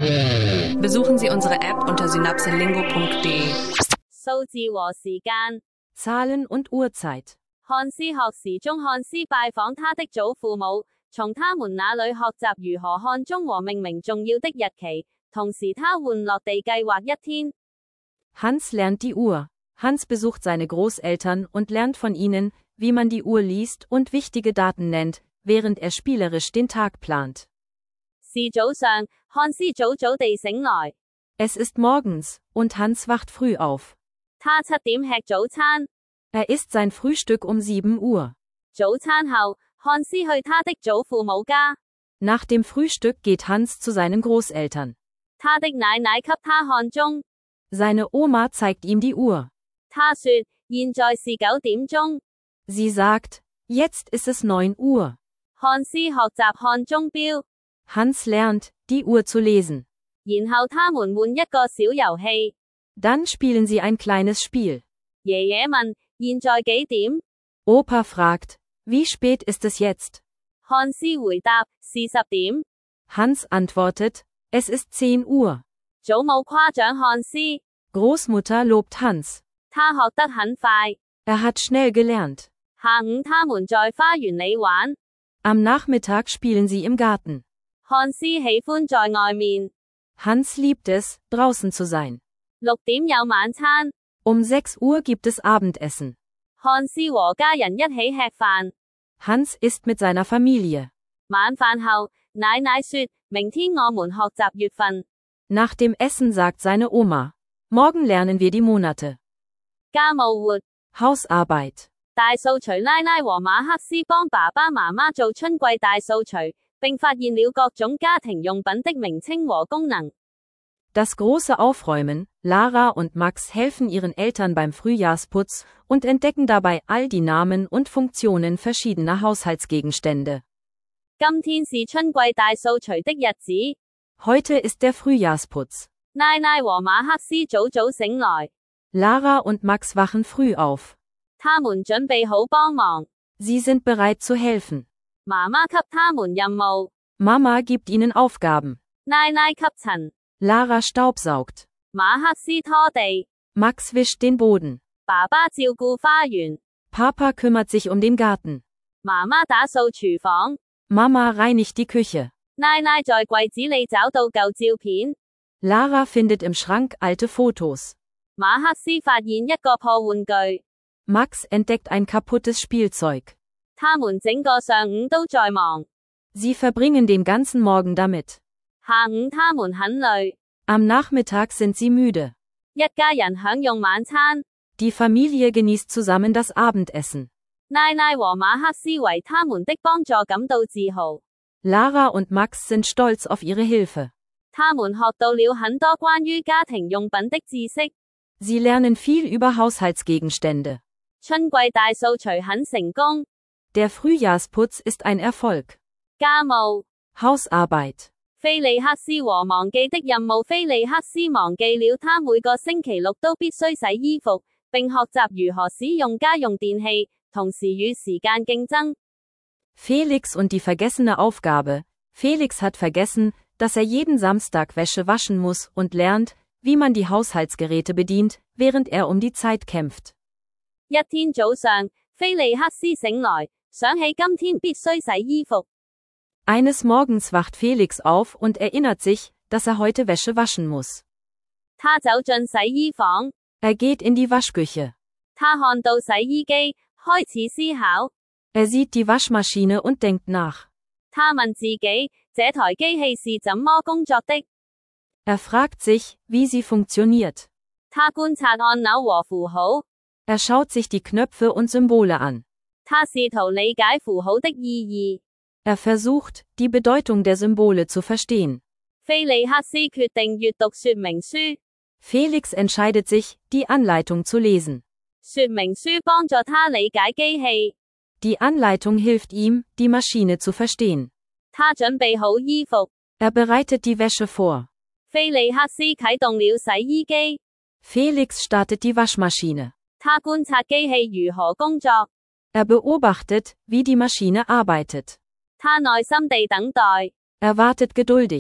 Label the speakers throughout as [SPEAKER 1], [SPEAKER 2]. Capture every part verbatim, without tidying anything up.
[SPEAKER 1] Besuchen Sie unsere App unter synapselingo punkt de.
[SPEAKER 2] 數字和時間
[SPEAKER 3] Zahlen und Uhrzeit.
[SPEAKER 2] 漢斯學時鐘漢斯拜訪他的祖父母，從他們那裏學習如何看鐘和命名重要的日期，同時他玩樂地計劃一天。
[SPEAKER 3] Hans lernt die Uhr. Hans besucht seine Großeltern und lernt von ihnen, wie man die Uhr liest und wichtige Daten nennt, während er spielerisch den Tag plant.
[SPEAKER 2] 是早上，漢斯早早地醒來。
[SPEAKER 3] Es ist morgens, und Hans wacht früh auf.
[SPEAKER 2] 他七點吃早餐。
[SPEAKER 3] Er isst sein Frühstück um sieben Uhr.
[SPEAKER 2] 早餐後，漢斯去他的祖父母家。
[SPEAKER 3] Nach dem Frühstück geht Hans zu seinen Großeltern.
[SPEAKER 2] 他的奶奶給他看鐘。
[SPEAKER 3] Seine Oma zeigt ihm die Uhr.
[SPEAKER 2] 他說：現在是九點鐘。
[SPEAKER 3] Sie sagt, jetzt ist es neun Uhr.
[SPEAKER 2] 漢斯學習看鐘錶。
[SPEAKER 3] Hans lernt, die Uhr zu lesen.
[SPEAKER 2] 然後他們玩一個小遊戲。
[SPEAKER 3] Dann spielen sie ein kleines Spiel.
[SPEAKER 2] 爺爺問：現在幾點？
[SPEAKER 3] Opa fragt, wie spät ist es jetzt?
[SPEAKER 2] 漢斯回答：是十點。
[SPEAKER 3] Hans antwortet, es ist zehn Uhr.
[SPEAKER 2] 祖母誇獎漢斯。
[SPEAKER 3] Großmutter lobt Hans.
[SPEAKER 2] 他學得很快。
[SPEAKER 3] Er hat schnell gelernt.
[SPEAKER 2] 下午他們在花園裏玩。
[SPEAKER 3] Am Nachmittag spielen sie im Garten.
[SPEAKER 2] 漢斯喜歡在外面。
[SPEAKER 3] Hans liebt es, draußen zu sein.
[SPEAKER 2] 六點有晚餐。
[SPEAKER 3] Um sechs Uhr gibt es Abendessen.
[SPEAKER 2] 漢斯和家人一起吃飯。
[SPEAKER 3] Hans isst mit seiner Familie.
[SPEAKER 2] 晚飯後，奶奶說：明天我們學習月份。
[SPEAKER 3] Nach dem Essen sagt seine Oma, morgen lernen wir die Monate.
[SPEAKER 2] 家務活
[SPEAKER 3] Hausarbeit.
[SPEAKER 2] 大掃除拉拉和馬克思幫爸爸媽媽做春季大掃除，並發現了各種家庭用品的名稱和功能。
[SPEAKER 3] Das große Aufräumen. Lara und Max helfen ihren Eltern beim Frühjahrsputz und entdecken dabei all die Namen und Funktionen verschiedener Haushaltsgegenstände.
[SPEAKER 2] 今天是春季大掃除的日子。
[SPEAKER 3] Heute ist der Frühjahrsputz.
[SPEAKER 2] 拉拉和馬克思早早醒來。
[SPEAKER 3] Lara und Max wachen früh auf.
[SPEAKER 2] 他們準備好幫忙。
[SPEAKER 3] Sie sind bereit zu helfen.
[SPEAKER 2] 媽媽給他們任務。
[SPEAKER 3] Mama gibt ihnen Aufgaben.
[SPEAKER 2] 拉拉吸塵。
[SPEAKER 3] Lara staubsaugt.
[SPEAKER 2] 馬克思拖地。
[SPEAKER 3] Max wischt den Boden.
[SPEAKER 2] 爸爸照顧花園。
[SPEAKER 3] Papa kümmert sich um den Garten.
[SPEAKER 2] 媽媽打掃廚房。
[SPEAKER 3] Mama reinigt die Küche.
[SPEAKER 2] 拉拉在櫃子裏找到舊照片。
[SPEAKER 3] Lara findet im Schrank alte Fotos.
[SPEAKER 2] 馬克思發現一個破玩具。
[SPEAKER 3] Max entdeckt ein kaputtes Spielzeug.
[SPEAKER 2] 他們整個上午都在忙。
[SPEAKER 3] Sie verbringen den ganzen Morgen damit.
[SPEAKER 2] 下午他們很累。
[SPEAKER 3] Am Nachmittag sind sie müde.
[SPEAKER 2] 一家人享用晚餐。
[SPEAKER 3] Die Familie genießt zusammen das Abendessen.
[SPEAKER 2] 拉拉和馬克思為他們的幫助感到自豪。
[SPEAKER 3] Lara und Max sind stolz auf ihre Hilfe.
[SPEAKER 2] 他們學到了很多關於家庭用品的知識。
[SPEAKER 3] Sie lernen viel über Haushaltsgegenstände.
[SPEAKER 2] 春季大掃除很成功。
[SPEAKER 3] Der Frühjahrsputz ist ein Erfolg.
[SPEAKER 2] 家務
[SPEAKER 3] Hausarbeit.
[SPEAKER 2] 菲利克斯和忘記的任務菲利克斯忘記了他每個星期六都必須洗衣服，並學習如何使用家用電器，同時與時間競爭。
[SPEAKER 3] Felix und die vergessene Aufgabe. Felix hat vergessen, dass er jeden Samstag Wäsche waschen muss und lernt, wie man die Haushaltsgeräte bedient, während er um die Zeit kämpft.
[SPEAKER 2] 一天早上，菲利克斯醒來，想起今天必須洗衣服。
[SPEAKER 3] Eines Morgens wacht Felix auf und erinnert sich, dass er heute Wäsche waschen muss.
[SPEAKER 2] 他走進洗衣房。
[SPEAKER 3] Er geht in die Waschküche.
[SPEAKER 2] 他看到洗衣機，開始思考。
[SPEAKER 3] Er sieht die Waschmaschine und denkt nach.
[SPEAKER 2] 他問自己，這台機器是怎麼工作的？
[SPEAKER 3] Er fragt sich, wie sie funktioniert.
[SPEAKER 2] 他觀察按鈕和符號。
[SPEAKER 3] Er schaut sich die Knöpfe und Symbole an.
[SPEAKER 2] 他試圖理解符號的意義。
[SPEAKER 3] Er versucht, die Bedeutung der Symbole zu verstehen.
[SPEAKER 2] 菲利克斯決定閱讀說明書。
[SPEAKER 3] Felix entscheidet sich, die Anleitung zu lesen.
[SPEAKER 2] 說明書幫助他理解機器。
[SPEAKER 3] Die Anleitung hilft ihm, die Maschine zu verstehen.
[SPEAKER 2] 他準備好衣服。
[SPEAKER 3] Er bereitet die Wäsche vor.
[SPEAKER 2] 菲利克斯啟動了洗衣機。
[SPEAKER 3] Felix startet die Waschmaschine.
[SPEAKER 2] 他觀察機器如何工作。
[SPEAKER 3] Er beobachtet, wie die Maschine arbeitet.
[SPEAKER 2] 他耐心地等待。
[SPEAKER 3] Er wartet geduldig.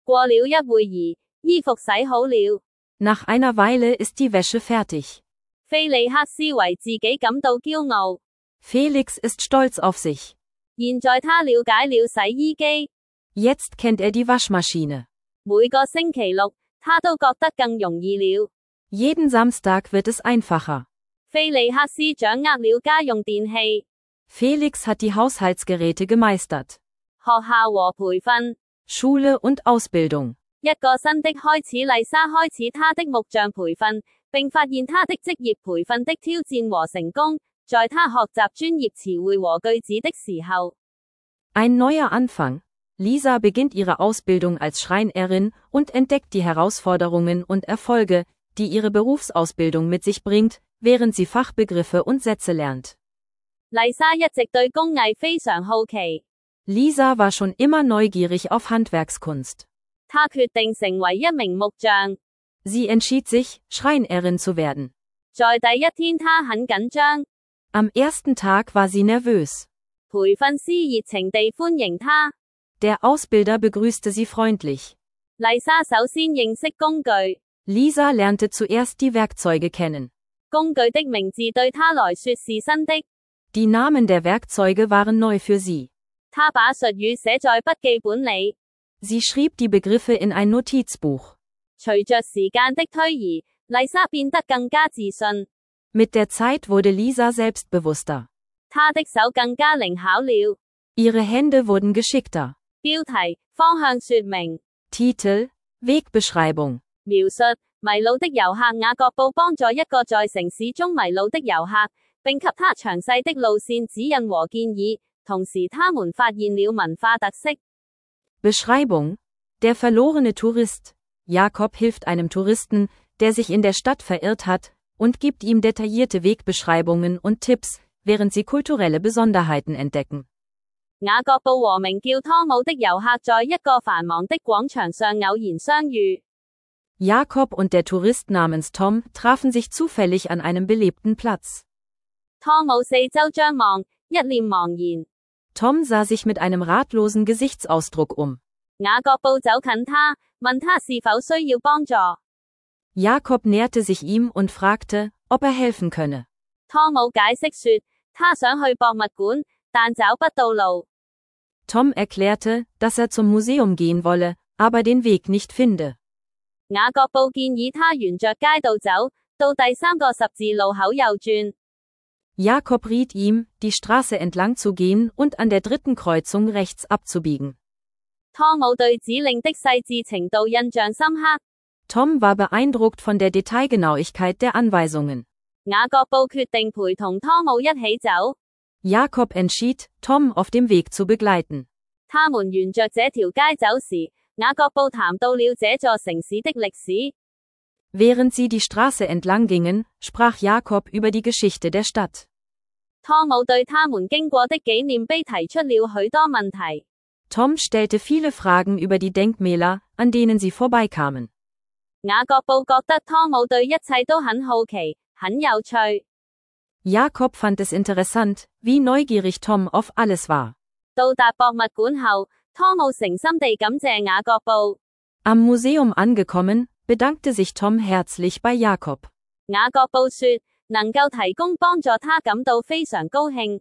[SPEAKER 2] 過了一會兒，衣服洗好了。
[SPEAKER 3] Nach einer Weile ist die Wäsche fertig.
[SPEAKER 2] 菲利克斯為自己感到驕傲。
[SPEAKER 3] Felix ist stolz auf sich.
[SPEAKER 2] 現在他了解了洗衣機。
[SPEAKER 3] Jetzt kennt er die Waschmaschine.
[SPEAKER 2] 每個星期六，他都覺得更容易了。
[SPEAKER 3] Jeden Samstag wird es einfacher.
[SPEAKER 2] 菲利克斯掌握了家用電器。
[SPEAKER 3] Felix hat die Haushaltsgeräte gemeistert.
[SPEAKER 2] 學校和培訓。
[SPEAKER 3] Schule und Ausbildung.
[SPEAKER 2] 一個新的開始，麗莎開始她的木匠培訓，並發現她的職業培訓的挑戰和成功。在她學習專業詞彙和句子的時候。
[SPEAKER 3] Ein neuer Anfang. Lisa beginnt ihre Ausbildung als Schreinerin und entdeckt die Herausforderungen und Erfolge, die ihre Berufsausbildung mit sich bringt, während sie Fachbegriffe und Sätze lernt.
[SPEAKER 2] 麗莎一直對工藝非常好奇。
[SPEAKER 3] Lisa war schon immer neugierig auf Handwerkskunst.
[SPEAKER 2] 她決定成為一名木匠。
[SPEAKER 3] Sie entschied sich, Schreinerin zu werden.
[SPEAKER 2] 在第一天，她很緊張。
[SPEAKER 3] Am ersten Tag war sie nervös.
[SPEAKER 2] 培訓師熱情地歡迎她。
[SPEAKER 3] Der Ausbilder begrüßte sie freundlich.
[SPEAKER 2] 麗莎首先認識工具。
[SPEAKER 3] Lisa lernte zuerst die Werkzeuge kennen.
[SPEAKER 2] 工具的名字對她來說是新的。
[SPEAKER 3] Die Namen der Werkzeuge waren neu für sie.
[SPEAKER 2] 她把術語寫在筆記本裏。
[SPEAKER 3] Sie schrieb die Begriffe in ein Notizbuch.
[SPEAKER 2] 隨着時間的推移，麗莎變得更加自信。
[SPEAKER 3] Mit der Zeit wurde Lisa selbstbewusster.
[SPEAKER 2] 她的手更加靈巧了。
[SPEAKER 3] Ihre Hände wurden geschickter.
[SPEAKER 2] 標題：方向說明。
[SPEAKER 3] Titel: Wegbeschreibung.
[SPEAKER 2] 描述：迷路的遊客雅各布幫助一個在城市中迷路的遊客，並給他詳細的路線指引和建議。同時，他們發現了文化特色。
[SPEAKER 3] Beschreibung: Der verlorene Tourist. Jakob hilft einem Touristen, der sich in der Stadt verirrt hat, und gibt ihm detaillierte Wegbeschreibungen und Tipps, während sie kulturelle Besonderheiten entdecken.
[SPEAKER 2] 雅各布和名叫湯姆的遊客在一個繁忙的廣場上偶然相遇。
[SPEAKER 3] Jakob und der Tourist namens Tom trafen sich zufällig an einem belebten Platz.
[SPEAKER 2] 湯姆四周張望，一臉茫然。
[SPEAKER 3] Tom sah sich mit einem ratlosen Gesichtsausdruck um.
[SPEAKER 2] 雅各布走近他，問他是否需要幫助。
[SPEAKER 3] Jakob näherte sich ihm und fragte, ob er helfen könne.
[SPEAKER 2] 湯姆解釋說，他想去博物館，但找不到路。
[SPEAKER 3] Tom erklärte, dass er zum Museum gehen wolle, aber den Weg nicht finde.
[SPEAKER 2] 雅各布建議他沿着街道走，到第三個十字路口右轉。
[SPEAKER 3] Jakob riet ihm, die Straße entlang zu gehen und an der dritten Kreuzung rechts abzubiegen.
[SPEAKER 2] 湯姆對指令的細緻程度印象深刻。
[SPEAKER 3] Tom war beeindruckt von der Detailgenauigkeit der Anweisungen.
[SPEAKER 2] 雅各布決定陪同湯姆一起走。
[SPEAKER 3] Jakob entschied, Tom auf dem Weg zu begleiten.
[SPEAKER 2] 他們沿着這條街走時，雅各布談到了這座城市的歷史。
[SPEAKER 3] Während sie die Straße entlang gingen, sprach Jakob über die Geschichte der Stadt.
[SPEAKER 2] 湯姆對他們經過的紀念碑提出了許多問題。
[SPEAKER 3] Tom stellte viele Fragen über die Denkmäler, an denen sie vorbeikamen.
[SPEAKER 2] 雅各布覺得湯姆對一切都很好奇，很有趣。
[SPEAKER 3] Jakob fand es interessant, wie neugierig Tom auf alles war.
[SPEAKER 2] 到達博物館後，湯姆誠心地感謝雅各布。
[SPEAKER 3] Am Museum angekommen, bedankte sich Tom herzlich bei Jakob.
[SPEAKER 2] 雅各布說，能夠提供幫助他感到非常高興。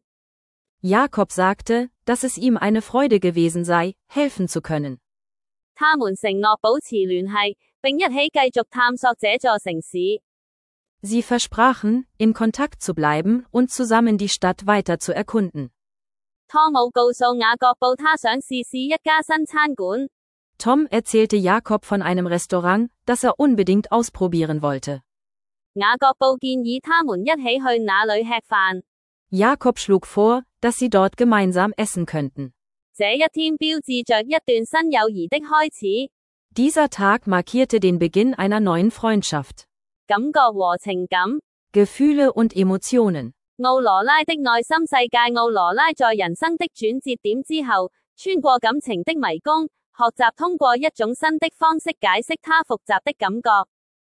[SPEAKER 3] Jakob sagte, dass es ihm eine Freude gewesen sei, helfen zu können.
[SPEAKER 2] 他們承諾保持聯繫，並一起繼續探索這座城市。
[SPEAKER 3] Sie versprachen, in Kontakt zu bleiben und zusammen die Stadt weiter zu erkunden.
[SPEAKER 2] 湯姆告訴雅各布他想試試一家新餐館。
[SPEAKER 3] Tom erzählte Jakob von einem Restaurant, das er unbedingt ausprobieren wollte.
[SPEAKER 2] 雅各布建議他們一起去那裏吃飯。
[SPEAKER 3] Jakob schlug vor, dass sie dort gemeinsam essen könnten.
[SPEAKER 2] 這一天標誌着一段新友誼的開始。
[SPEAKER 3] Dieser Tag markierte den Beginn einer neuen Freundschaft.
[SPEAKER 2] 感覺和情感
[SPEAKER 3] Gefühle und Emotionen.
[SPEAKER 2] 奧羅拉的內心世界奧羅拉在人生的轉折點之後，穿過感情的迷宮，學習通過一種新的方式解釋它複雜的感覺。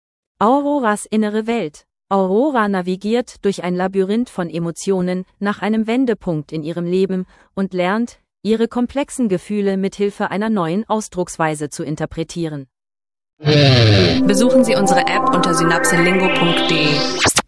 [SPEAKER 3] Auroras innere Welt. Aurora navigiert durch ein Labyrinth von Emotionen nach einem Wendepunkt in ihrem Leben und lernt, ihre komplexen Gefühle mithilfe einer neuen Ausdrucksweise zu interpretieren.
[SPEAKER 1] Besuchen Sie unsere App unter synapselingo punkt de.